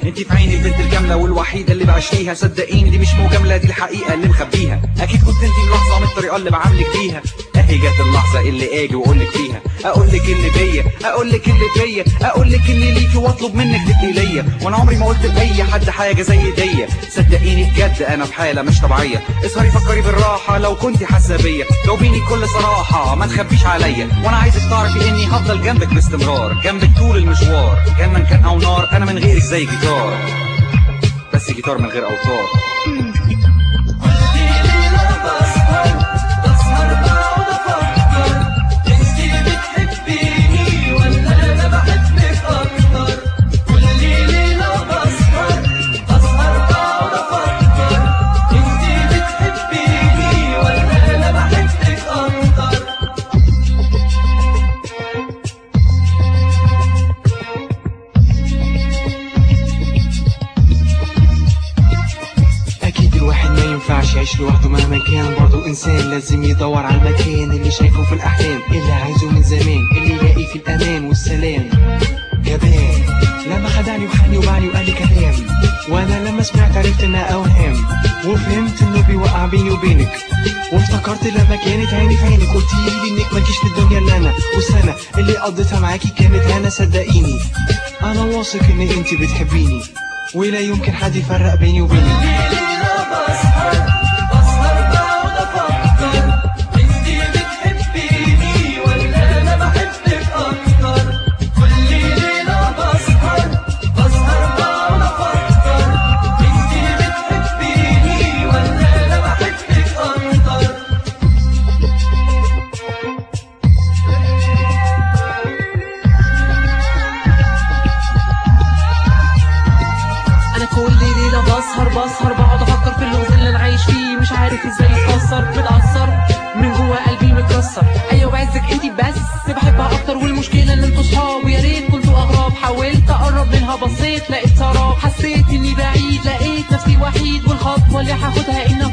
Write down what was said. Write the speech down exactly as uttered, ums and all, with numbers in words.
انتي في عيني البنت الجاملة والوحيدة اللي بعشقيها، صدقيني دي مش مجاملة، دي الحقيقة اللي مخبيها. اكيد كنت انتي ملاحظة من الطريقة اللي بعاملك بيها، اهي جت اللحظة اللي اجي واقولك فيها، اقولك اللي بيا، اقولك اللي فيا، اقولك اللي ليكي واطلب منك تبقي ليا. وانا عمري ما قلت لاي حد حاجة زي دي، صدقيني بجد انا في حالة مش طبيعية. اسهري فكري بالراحة لو كنتي حاسة بيا، جاوبيني بكل صراحة ما تخبيش عليا. وانا عايزك تعرفي اني هفضل جنبك باستمرار، جنبك طول المشوار، كان من كان او نار، انا من غيرك زي جيتار، بس جيتار من غير اوتار. يعيش لوحده مهما كان، برضه انسان لازم يدور على المكان اللي شايفه في الاحلام، اللي عايزه من زمان، اللي يلاقي في الامان والسلام. جبان لما خدعني وخاني وبعني وقال لي كلام، وانا لما سمعت عرفت انها اوهام، وفهمت انه بيوقع بيني وبينك، وافتكرت لما كانت عيني في عينك قلتي لي انك مالكيش في الدنيا الا انا، والسنه اللي قضيتها معاكي كانت هنا. صدقيني انا واثق ان انتي بتحبيني، ولا يمكن حد يفرق بيني وبينك. بسهر بسهر بقعد افكر في اللغز اللي انا عايش فيه، مش عارف ازاي اتأثر، متأثر من جوا قلبي متكسر. ايوه بعزك انتي بس بحبها اكتر، والمشكله ان انتوا صحاب ويا ريت كنتوا اغراب. حاولت اقرب منها بصيت لقيت سراب، حسيت اني بعيد لقيت نفسي وحيد، والخطوه اللي هاخدها انه